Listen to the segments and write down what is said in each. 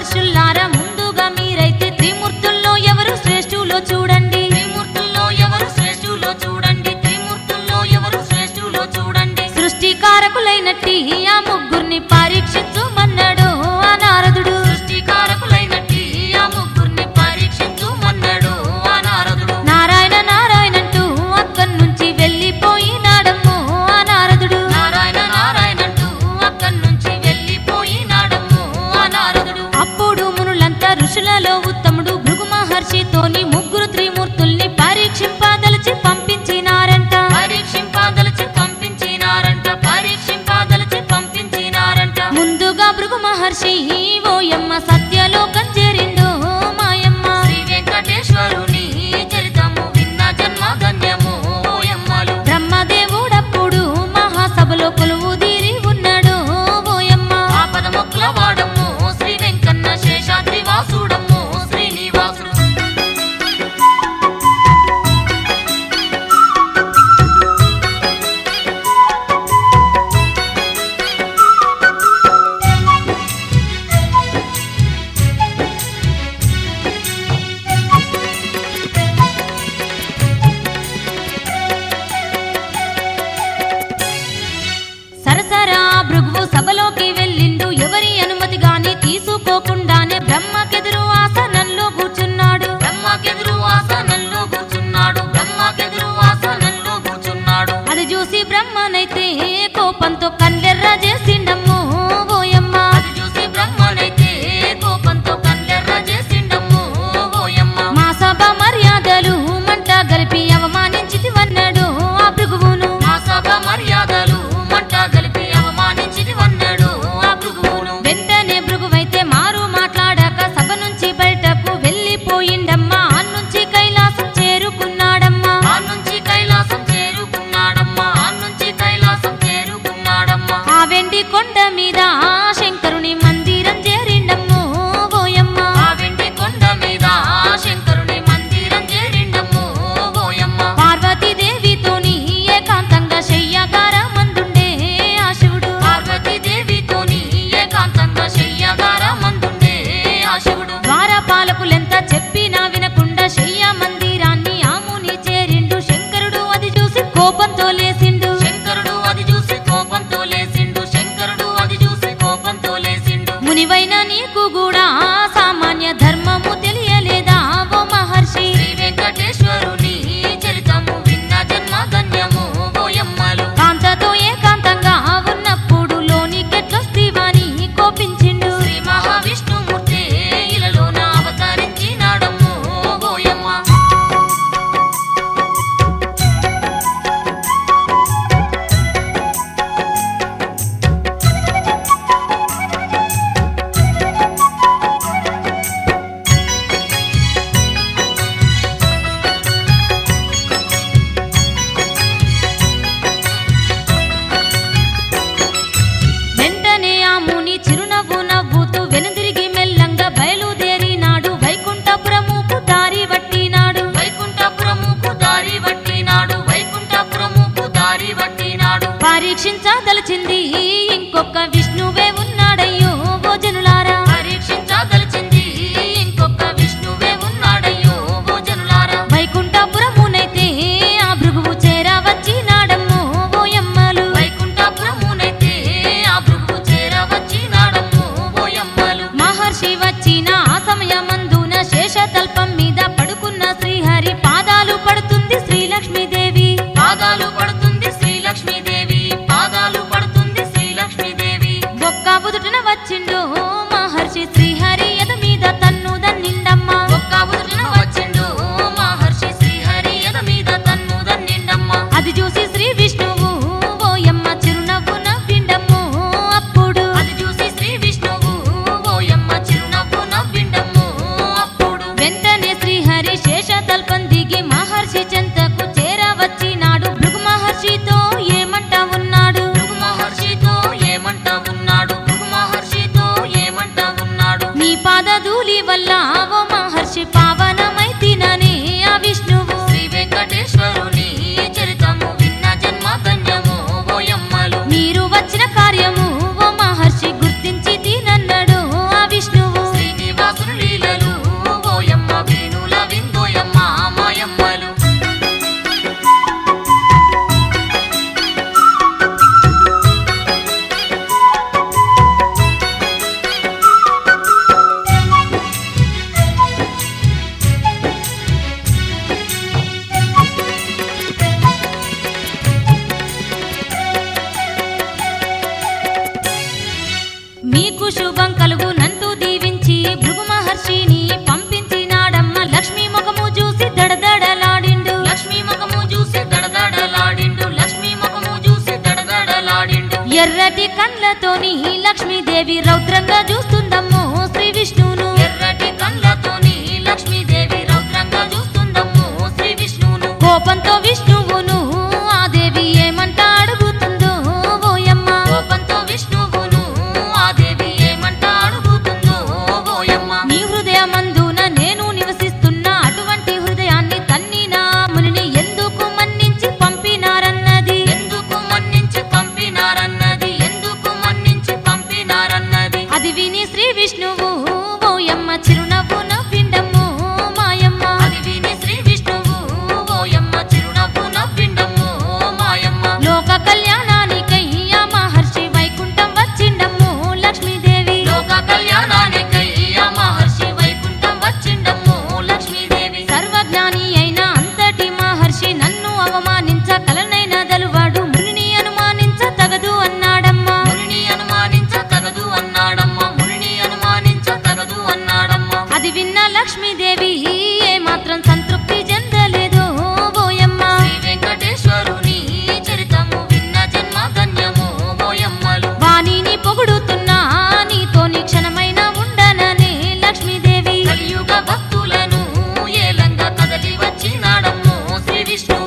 మహర్షుల్లారా ముందుగా మీరైతే త్రిమూర్తుల్లో ఎవరు శ్రేష్ఠులో చూడండి, త్రిమూర్తుల్లో ఎవరు శ్రేష్ఠులో చూడండి, త్రిమూర్తుల్లో ఎవరు శ్రేష్ఠులో చూడండి. సృష్టికారకులైనట్టి ఆ ముగ్గురిని పరీక్షించుమన్నాడు ఆ నారదుడు, సృష్టికారకులైనట్టి ఆ ముగ్గురిని పరీక్షించుమన్నాడు ఆ నారదుడు. నారాయణ నారాయణంటూ అక్కడి నుంచి వెళ్ళిపోయినాడమ్మో ఆ నారదుడు, నారాయణ నారాయణంటూ అక్కడి నుంచి వెళ్ళిపోయినాడమ్మో ఆ నారదుడు. అప్పుడు మునులంతా ఋషులలో ఉత్తముడు భృగు మహర్షితోని ముగ్గురు త్రిమూర్తుల్ని పరీక్షింపదలిచి పంపించినారంట, పరీక్షింపదలిచి పంపించినారంట, పరీక్షింపదలిచి పంపించినారంట. ముందుగా భృగు మహర్షి ఓయమ్మ సత్యలోకం చేరిండు మాయమ్మ, శ్రీ వెంకటేశ్వరుని చరితము విన్న జన్మ ధన్యము ఓయమ్మలు. బ్రహ్మదేవుడప్పుడు మహాసభలో కొలువు తీరి ఉన్నాడు ఓయమ్మ, ఆపద మొక్కుల వాడము శ్రీ వెంకన్న శేషాద్రి వాసుడము శ్రీనివాసుడు. సరసరా భృగువు సభలోకి వెళ్ళిండు, ఎవరి అనుమతి గాని తీసుకోకుండానే బ్రహ్మకెదురు ఆసనంలో కూర్చున్నాడు, బ్రహ్మకెదురు ఆసనంలో కూర్చున్నాడు, బ్రహ్మకెదురు ఆసనంలో కూర్చున్నాడు. అది చూసి బ్రహ్మనైతే కోపంతో కళ్ళెర్ర చేసిండమ్మో ఓయమ్మ, అది చూసి బ్రహ్మనైతే కోపంతో కళ్ళెర్ర చేసిండమ్మో ఓయమ్మ. మా సభ మర్యాదలు మంట గలిపి అవమానించితివన్నాడు ఆ భృగువును, మా సభ మర్యాదలు మంట గలిపి అవమానించితివన్నాడు ఆ భృగువును. వెంటనే భృగువైతే మారు మాట్లాడాక సభ నుంచి బయటకు వెళ్ళిపోయిండమ్మా, అన్నుంచి కైలాసం చేరుకున్నాడమ్మా, అన్నుంచి కైలాసం చేరుకున్నాడమ్మా, అన్నుంచి కైలాసం చేరుకున్నాడమ్మా. ఆ వెండి కొండ మీద శంకరుని మందిరం చేరిండమ్మో ఓయమ్మ, ఆ వెండి కొండ మీద శంకరుని మందిరం చేరిండమ్మో ఓయమ్మ. పార్వతీదేవితోని ఏకాంతంగా శయ్యాగారం మందుండే ఆ శివుడు, పార్వతీదేవితోని ఏకాంతంగా శయ్యాగారం మందుండే ఆ శివుడు. ద్వారపాలకులెంత చెప్పినా వినకుండా శయ్య మందిరాన్ని ఆముని చేరిండు శంకరుడు, అది చూసి కోపంతో లేసిండు, శంకరుడు అది చూసి కోపంతో లేసిండు, శంకరుడు అది చూసి కోపంతో లేసిండు. మునివైన నీకు కూడా సామాన్య ధర్మము తెలియలేదా ఓ మహర్షి, శ్రీ వెంకటేశ్వరుని చరితము విన్న జన్మ ధన్యము ఓయమ్మలు. కాంతతో ఏకాంతంగా ఉన్నప్పుడు లోనికెట్లొస్తివని కోపించిండు, శ్రీ మహావిష్ణుమూర్తి ఇలలోన అవతరించినాడమ్మో ఓయమ్మ. వెంటనే ఆ ముని చిరునవ్వు నవ్వుతూ వెనుదిరిగి మెల్లంగా బయలుదేరినాడు, వైకుంఠపురముకు దారి వట్టినాడు, వైకుంఠపురముకు దారి వట్టినాడు, వైకుంఠపురముకు దారి వట్టినాడు. పరీక్షించదలిచింది ఇంకొక విష్ణువే ఉన్నాడయ్యో ఓ జనులారా, పరీక్షించదలిచింది ఇంకొక విష్ణువే ఉన్నాడయ్యో ఓ జనులారా. వైకుంఠపురమునైతే ఆ భృగువు చేరవచ్చినాడమ్మో ఓయమ్మలు, వైకుంఠపురమునైతే ఆ భృగువు చేరవచ్చినాడమ్మో ఓయమ్మలు. మహర్షి వచ్చిన ఆ సమయమందున శేషతల్పం మీద పడుకున్న శ్రీహరి పాదాలు పడుతుంది శ్రీలక్ష్మీదేవి, పాదాలు పడుతుంది శ్రీలక్ష్మీదేవి, పాదాలు పడుతుంది శ్రీలక్ష్మీదేవి. ఒక్క ఉదుటన వచ్చిండు మహర్షి శ్రీహరి ఎద మీద తన్ను దన్నిండమ్మ, ఒక్క ఉదుటన వచ్చిండు మహర్షి శ్రీహరి ఎద మీద తన్ను దన్నిండమ్మ. అది చూసి శ్రీ విష్ణువు ఓయమ్మ చిరునవ్వు నవ్విండమ్మో అప్పుడు, అది చూసి శ్రీ విష్ణువు ఓయమ్మ చిరునవ్వు నవ్విండమ్మో అప్పుడు. వెంటనే శ్రీహరి శేషతల్పం దిగి మహర్షి చెంతకు చేరవచ్చినాడు, భృగు మహర్షితో ఏమంట ఉన్నాడు, భృగు మహర్షితో ఏమంట ఉన్నాడు, భృగు మహర్షితో ఏమంట ఉన్నాడు. నీ పాదధూళి వల్ల ఓ మహర్షి పావనమైతినని ఆ విష్ణువు, శ్రీ వెంకటేశ్వరుని చరితము విన్న జన్మ ధన్యము ఓయమ్మలు. మీరు వచ్చిన కార్యము ఓ మహర్షి గుర్తించి తినన్నాడు ఆ విష్ణువు, శ్రీనివాసుని నీకు శుభం కలుగునంటూ దీవించి భృగు మహర్షిని పంపించినాడమ్మ. లక్ష్మీ ముఖము చూసి దడదడలాడిండు, లక్ష్మీ ముఖము చూసి దడదడలాడిండు, లక్ష్మీ ముఖము చూసి దడదడలాడిండు. ఎర్రటి కండ్లతోని లక్ష్మీదేవి రౌద్రంగా చూస్తుందమ్మో శ్రీ విష్ణువును. ఎర్రటి కండ్లతోని లక్ష్మీదేవి రౌద్రంగా చూస్తుందమ్మో శ్రీ విష్ణువును. కోపంతో విష్ణువును ఆ దేవి ఏమంట అడుగుతుందో ఓయమ్మ. కోపంతో విష్ణువును ఆ దేవి ఏమంట అడుగుతుందో ఓయమ్మ. నీ హృదయమందున నేను నివసిస్తున్నా, అటువంటి హృదయాన్ని తన్నిన మునిని ఎందుకు మన్నించి పంపినారన్నది, ఎందుకు మన్నించి పంపినారన్నది, ఎందుకు మన్నించి పంపినారన్నది. అది విని శ్రీ విష్ణువు ఓయమ్మ చిరునవ్వు నవ్విండమ్ము మాయమ్మ. అది విని శ్రీ విష్ణువు ఓయమ్మ చిరునవ్వు నవ్విండమ్ము మాయమ్మ. లోక కళ్యాణానికై ఆ మహర్షి వైకుంఠం వచ్చిండమ్ము లక్ష్మీదేవి. లోక కళ్యాణానికై ఆ మహర్షి వైకుంఠం వచ్చిండమ్ము లక్ష్మీదేవి. సర్వజ్ఞాని అయిన అంతటి మహర్షి నన్ను అవమానించ కలనైన దలువాడు, మునిని అనుమానించ తగదు అన్నాడమ్మా. మునిని అనుమానించ తగదు అన్నాడమ్మా, మునిని అనుమానించ తగదు అన్నాడమ్మా. అది విన్న లక్ష్మీదేవి ఏ మాత్రం సంతృప్తి చెందలేదు ఓయమ్మ. శ్రీ వెంకటేశ్వరుని చరితము విన్న జన్మ ధన్యము ఓయమ్మలు. వాణిని పొగుడుతున్నా నీతోని క్షణమైన ఉండననే లక్ష్మీదేవి. కలియుగ భక్తులను ఏలంగా కదలి వచ్చినాడమ్మో శ్రీ విష్ణువు.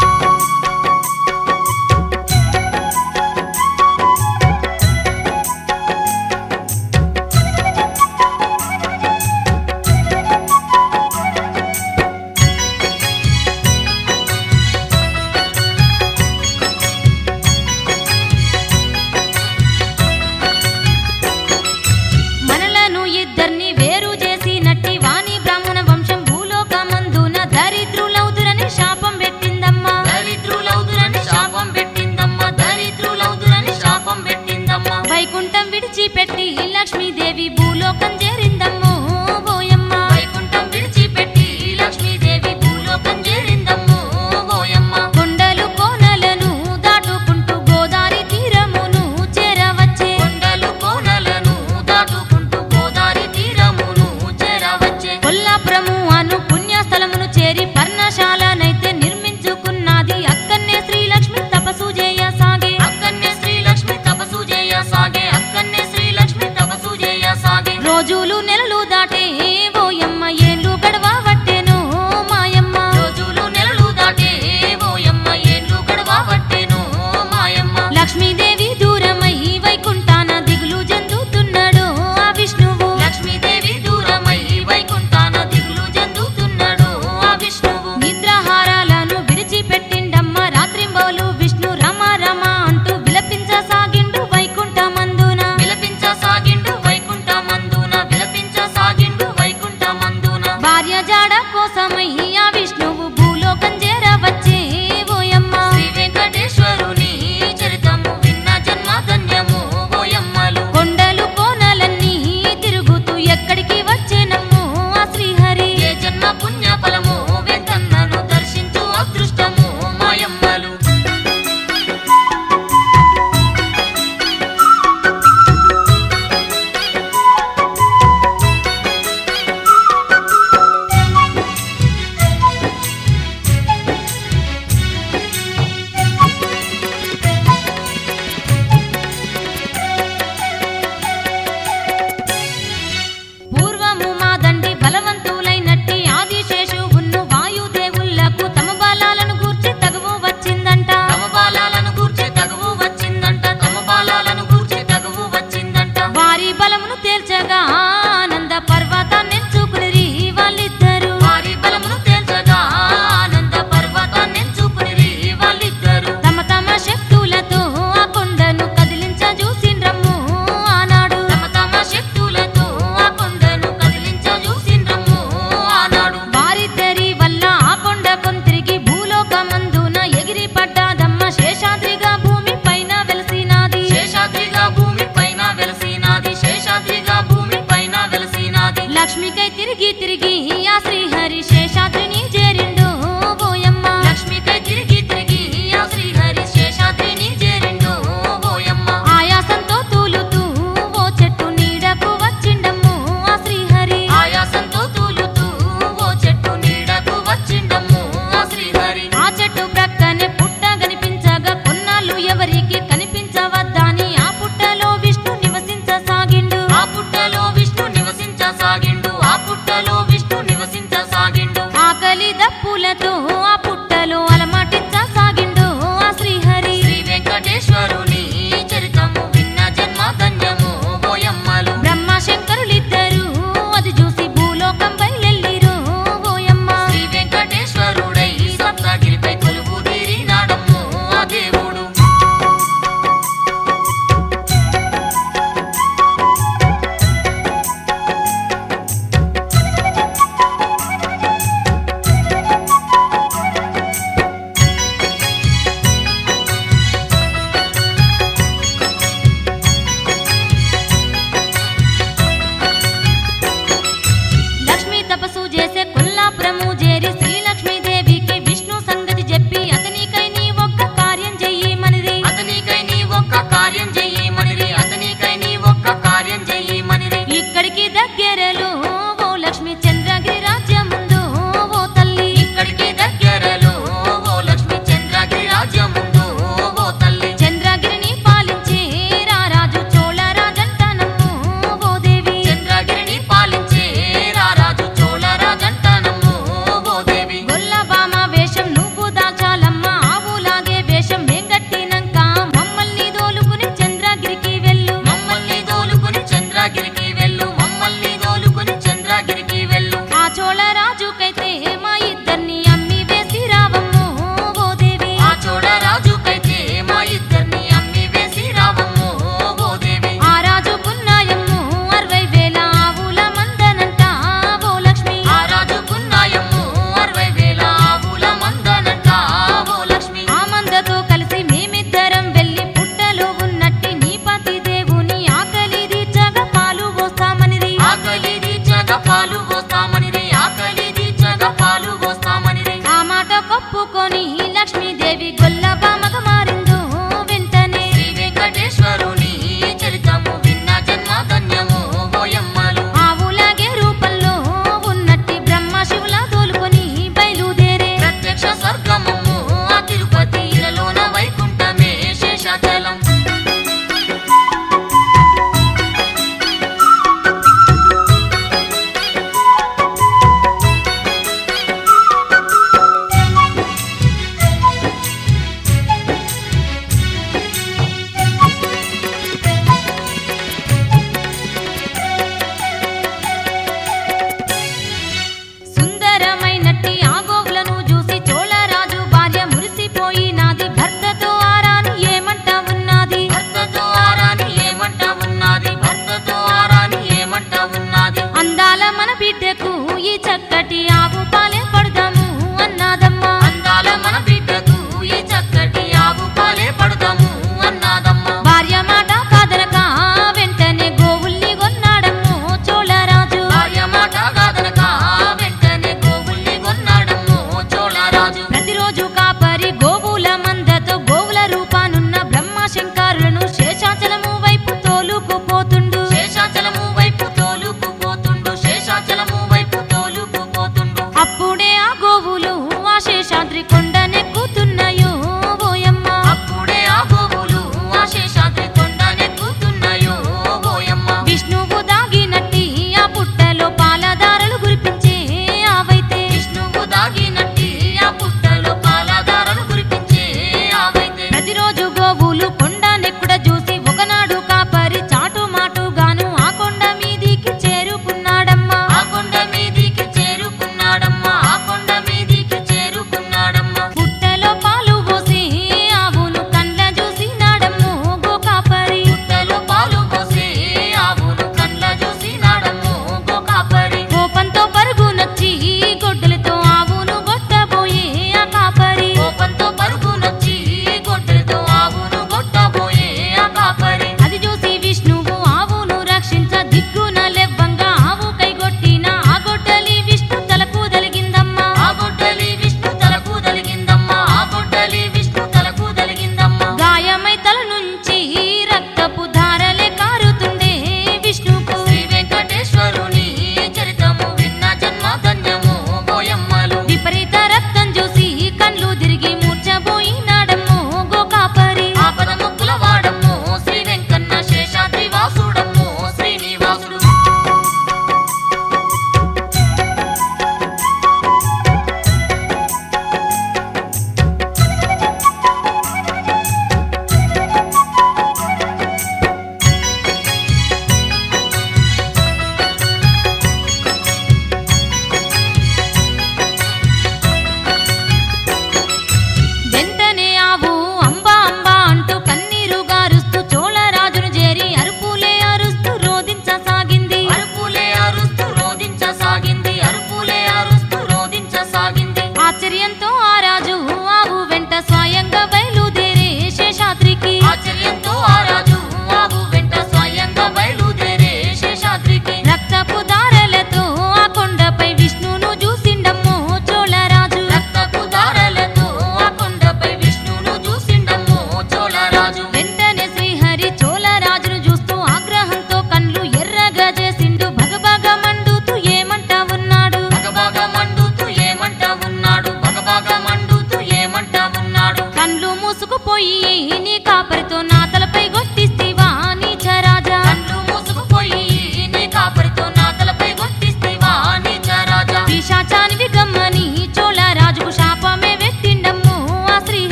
మనలను ఇద్దరిని వేరు చేసినట్టి వాణి బ్రాహ్మణ వంశం భూలోకమందున దరిద్రులౌదురని శాపం పెట్టిందమ్మా. దరిద్రులౌదురని శాపం పెట్టిందమ్మా, దరిద్రులౌదురని శాపం పెట్టిందమ్మా. వైకుంఠం విడిచిపెట్టి లక్ష్మీదేవి భూలోకం చేరిందమ్మో ఓయమ్మ. వైకుంఠం విడిచిపెట్టి లక్ష్మీదేవి భూలోకం చేరిందమ్మో ఓయమ్మ. కొండలు కోనలను దాటుకుంటూ గోదారి తీరమును చేరవచ్చే, కొండలు కోనలను దాటుకుంటూ గోదారి తీరమును చేరవచ్చే. కొల్లాపురము అను పుణ్యస్థలమును చేరి పర్ణశాలనైతే నిర్మించుకున్నది. అక్కన్నే శ్రీలక్ష్మి తపస్సు చేయసాగే, అక్కన్నే శ్రీలక్ష్మి తపస్సు చేయసాగే, అక్కన్నే శ్రీలక్ష్మి తపస్సు చేయసాగే. రోజులు నెలలు దాటే ఓయమ్మ ఏళ్ళు గడవవట్టెను మాయమ్మ. రోజులు నెలలు దాటే ఓయమ్మ ఏళ్ళు గడవవట్టెను మాయమ్మ. లక్ష్మీదేవి దూరమై వైకుంఠాన దిగులు చెందుతున్నాడు ఆ విష్ణువు. లక్ష్మీదేవి దూరమై వైకుంఠాన దిగులు చెందుతున్నాడు ఆ విష్ణువు. నిద్రాహారాలను విడిచిపెట్టిండమ్మ రాత్రింబోలు విష్ణు రమ రమ అంటూ విలపించసాగిండు వైకుంఠమందున. విలపించసాగిండు వైకుంఠమందున, విలపించసాగిండు వైకుంఠమందున. భార్య జాడ కోసమై ఆ విష్ణువు భూలోకం చేరవచ్చే ఓయమ్మ. శ్రీ వెంకటేశ్వరుని చరితము విన్న జన్మ ధన్యము ఓయమ్మలు. కొండలు కోనలన్నీ తిరుగుతూ ఎక్కడికి వచ్చేనమ్ము ఆ శ్రీహరి. ఏ జన్మ పుణ్య ఫలము వెంకన్నను దర్శించు అదృష్టము మాయమ్మలు. పూర్వము మా దండి బలవంతులైనట్టి ఆదిశేషువును వాయుదేవులకు తమ బాలాలను గూర్చి తగువు వచ్చిందంట. తమ బాలాలను గూర్చి తగువు వచ్చిందంట, తమ బాలాలను గూర్చి తగువు వచ్చిందంట. వారి బలమును తేల్చగా ఆనంద పర్వతాన్నెంచుకునిరి వాళ్ళిద్దరు. వారి బలమును తేల్చగా ఆనంద పర్వతాన్నెంచుకునిరి వాళ్ళిద్దరు. తమ తమ శక్తులతో ఆ కొండను కదిలించ చూసిండ్రమ్ము ఆనాడు. తమ తమ శక్తులతో ఆ కొండను కదిలించ చూసిండ్రమ్ము ఆనాడు. వారిద్దరి వల్ల ఆ కొండ కొంతిరిగి భూలోకమందున ఎగిరి పడ్డాదమ్మ. శేషాద్రిగా భూమి పైన వెలసినాది, శేషాద్రిగా భూమి పైన వెలసినాది, శేషాద్రిగా భూమి పైన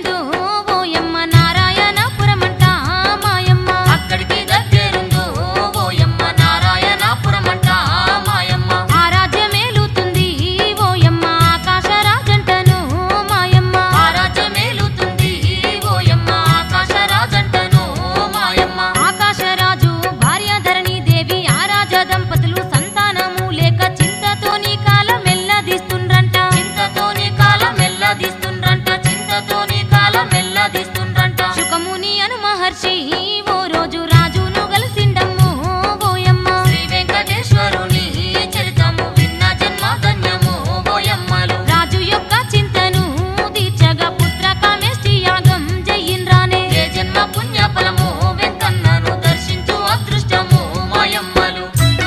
దగ్గరుందో ఓయమ్మ నారాయణపురమంట మాయమ్మ అక్కడికి దగ్గరుందో ఓయమ్మ నారాయణపురమంట మాయమ్మ ఆ రాజ్యమేలుతుంది ఓయమ్మ ఆకాశరాజంటను మాయమ్మ ఆ రాజ్యమేలుతుంది ఓయమ్మ ఆకాశరాజంటను మాయమ్మ ఆకాశరాజు భార్య ధరణి దేవి ఆ రాజ దంపతులు సంతానము లేక చింతతోని కాలం ఎల్లదీస్తుండ్రంట చింతతోని కాలం ఎల్లదీస్తుండ్రంట చింతతోని కాలం ఎల్లదీస్తుండ్రంట శుకముని అను మహర్షి ఓ రోజు రాజును గలిసిండమ్ము ఓయమ్మ శ్రీ వెంకటేశ్వరుని చరితము విన్న జన్మ ధన్యము ఓయమ్మలు రాజు యొక్క చింతను తీర్చగా పుత్ర కామేష్టి యాగం జయిండ్రానే ఏ జన్మ పుణ్యఫలము వెంకన్నను దర్శించు అదృష్టము మాయమ్మలు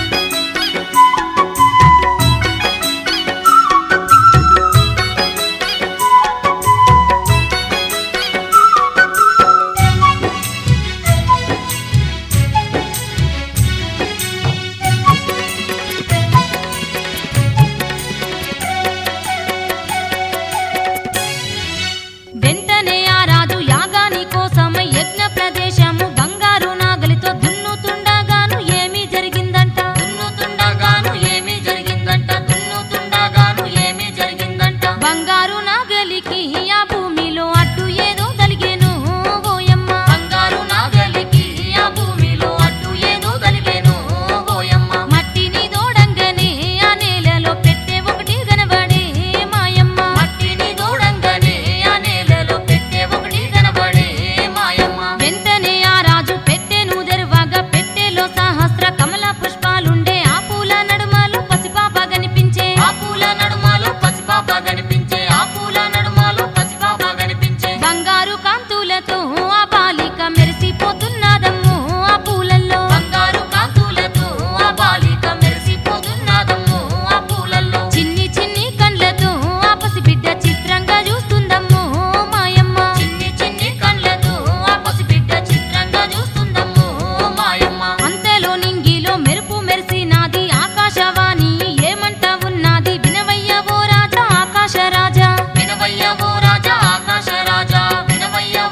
వెంటనే ఆ రాజు యాగాని కోసమై యజ్ఞ ప్రదేశము బంగారు నాగలితో దున్నుతుండగాను ఏమీ జరిగిందంట దున్నుతుండగాను ఏమీ జరిగిందంట దున్నుతుండగాను ఏమీ జరిగిందంట బంగారు నాగలికి ఆ భూమిలో అడ్డు ఏదో తలిగేను ఓయమ్మ బంగారు నాగలికి ఆ భూమిలో అడ్డు ఏదో తలిగేను ఓయమ్మ మట్టిని దోడంగానే ఆ నేలలో పెట్టే ఒకటి కనబడే మాయమ్మ మట్టిని దూడంగానే ఆ నేలలో పెట్టే ఒకటి కనబడే మాయమ్మ వెంటనే ఆ రాజు పెట్టెను తెరువగా పెట్టెలో సహస్ర కమల పుష్పాలుండే ఆ పూల నడుమలో పసిపాప కనిపించే ఆ పూల నడుమలో పసిపాప కనిపించే ఆ పూల నడుమలో పసిపాప కనిపించే బంగారు కాంతులతో ఆ బాలిక మెరిసిపోతున్నదమ్ము ఆ పూలల్లో బంగారు కాంతులతో ఆ బాలిక మెరిసిపోతున్నదమ్ము ఆ పూలల్లో చిన్ని చిన్ని కండ్లతో ఆ పసిబిడ్డ చిత్రంగా చూస్తుందమ్ము మాయమ్మ చిన్ని చిన్ని కళ్ళతో ఆ పసిబిడ్డ చిత్రంగా చూస్తుందమ్ము మాయమ్మ అంతలో నింగిలో మెరుపు మెరిసినాది ఆకాశవాణి ఏమంట ఉన్నది వినవయ్య ఓ రాజా ఆకాశరాజా వినవయ్య ఓ రాజా ఆకాశ రాజా వినవయ్య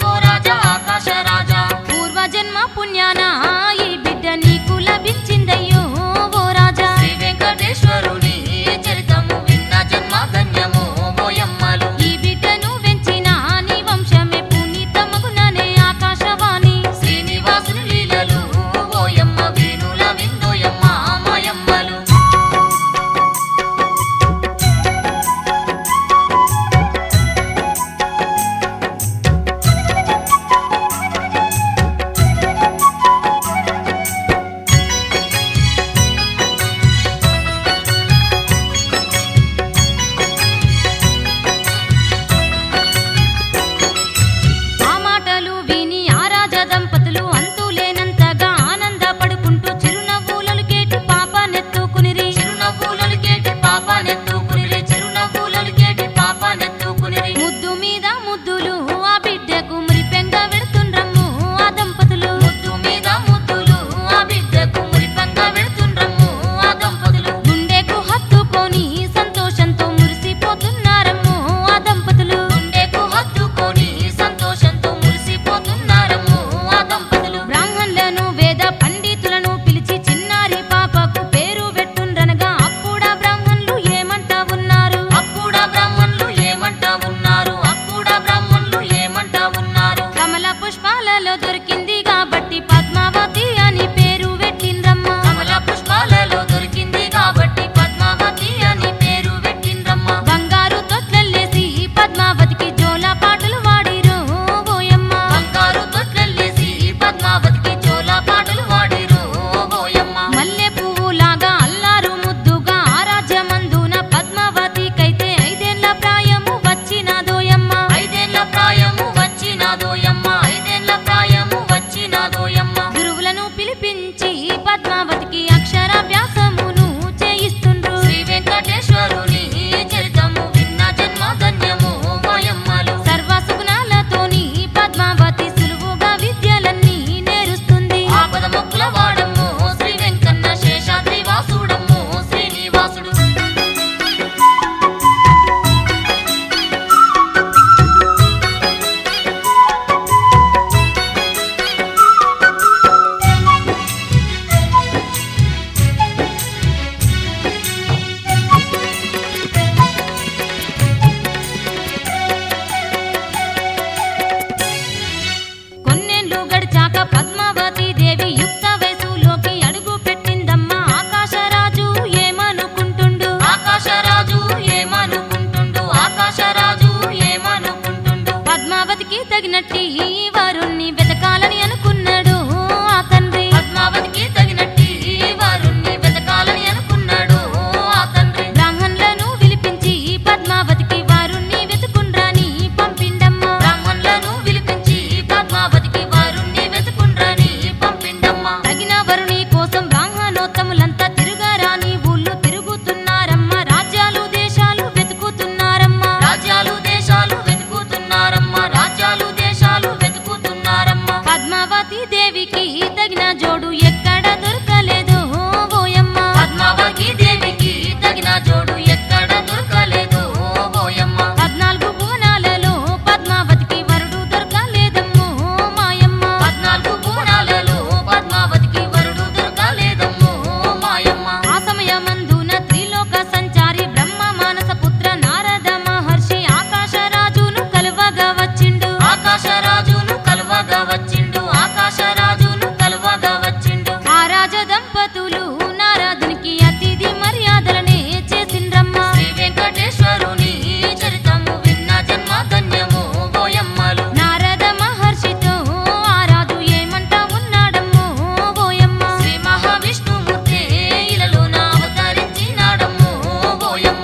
వారుణ్ణి వెతకాలని అనుకున్నాడు ఆ తండ్రి. పద్మావతికి తగినట్టి వారుణ్ణి వెతకాలని అనుకున్నాడు ఆ తండ్రి. బ్రాహ్మణులను పిలిపించి పద్మావతికి వారుణ్ణి వెతుకుండ్రాని పంపిండమ్మా. బ్రాహ్మణులను పిలిపించి పద్మావతికి వారుణ్ణి వెతుకుండ్రాని పంపిండమ్మా. తగిన వరుని కోసం బ్రాహ్మణోత్తములంతా తిరుగారాని ఊళ్ళు తిరుగుతున్నారమ్మా. రాజ్యాలు దేశాలు వెతుకుతున్నారమ్మా. రాజ్యాలు దేశాలు వెతుకుతున్నారమ్మా. రాజ్యాలు దేశాలు వెతుకుతున్నారమ్మా. పద్మావతి దేవికి తగిన జోడు ఎక్కడ దొరకలేదు ఓయమ్మ. పద్మావతి దేవికి తగిన జోడు ఎక్కడ దొరకలేదు ఓయమ్మ. 14 భువనాలలో పద్మావతికి వరుడు దొరకలేదమ్మో మాయమ్మ. 14 భువనాలలో పద్మావతికి వరుడు దొరకలేదమ్మో మాయమ్మ. ఆ సమయమందున త్రిలోక సంచారి బ్రహ్మ మానస పుత్ర నారద మహర్షి ఆకాశరాజును కలువగా వచ్చిండు. ఆకాశరాజును కలువగా వచ్చిండు. ఆకాశరాజును కలువగా వచ్చిండు. ఆ రాజ దంపతులు నారదునికి అతిథి మర్యాదలనే చేసిండ్రమ్మా. శ్రీ వెంకటేశ్వరుని చరితము విన్న జన్మ ధన్యము ఓయమ్మలు. నారద మహర్షితో ఆ రాజు ఏమంటా ఉన్నాడమ్మో ఓయమ్మ. శ్రీ మహావిష్ణుమూర్తే ఇలలోన అవతరించినాడమ్మో ఓయమ్మ.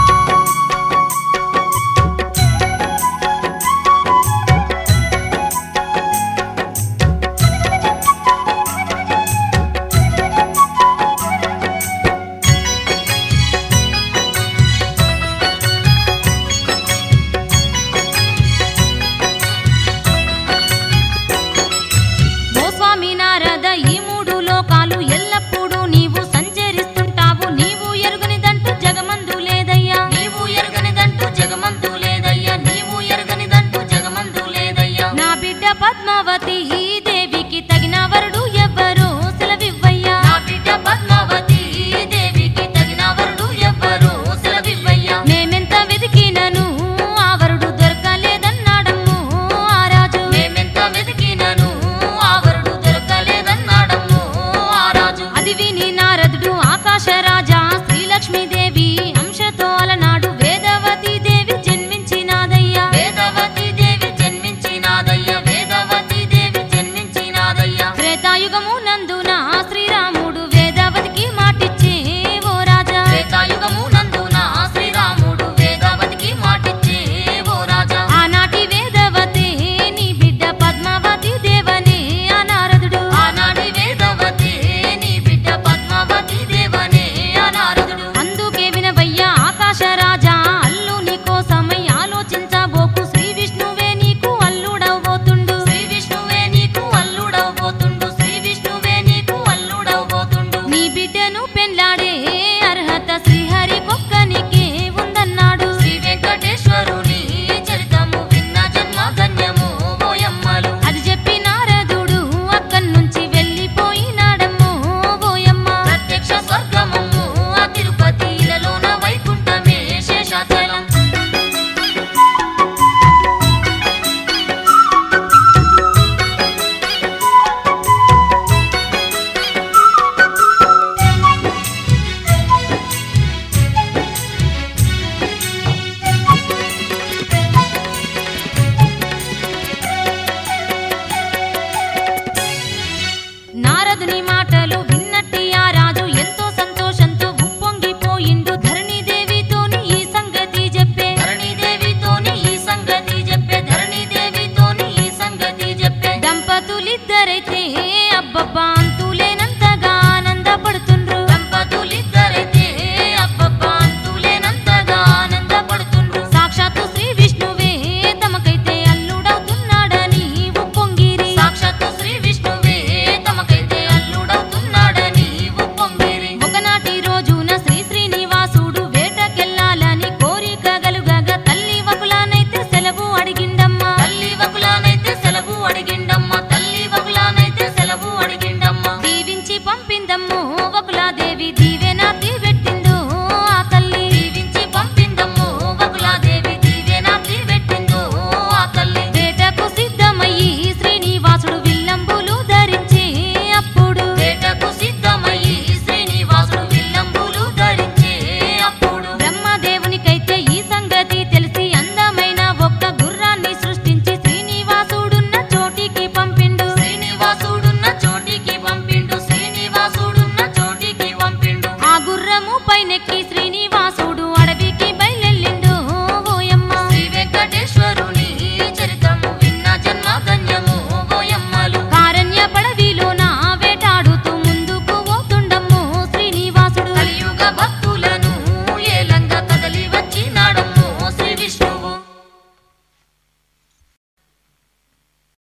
ఓ స్వామి నారద ఈ 3 లోకాలు ఎల్లప్పుడూ నీవు సంచరిస్తుంటావు. నీవు ఎరుగనిదంటూ జగమందు లేదయ్యా. నీవు ఎరగనిదంటూ జగమందు లేదయ్యా. నీవు ఎరగనిదంటూ జగమందు లేదయ్యా. నా బిడ్డ పద్మావతి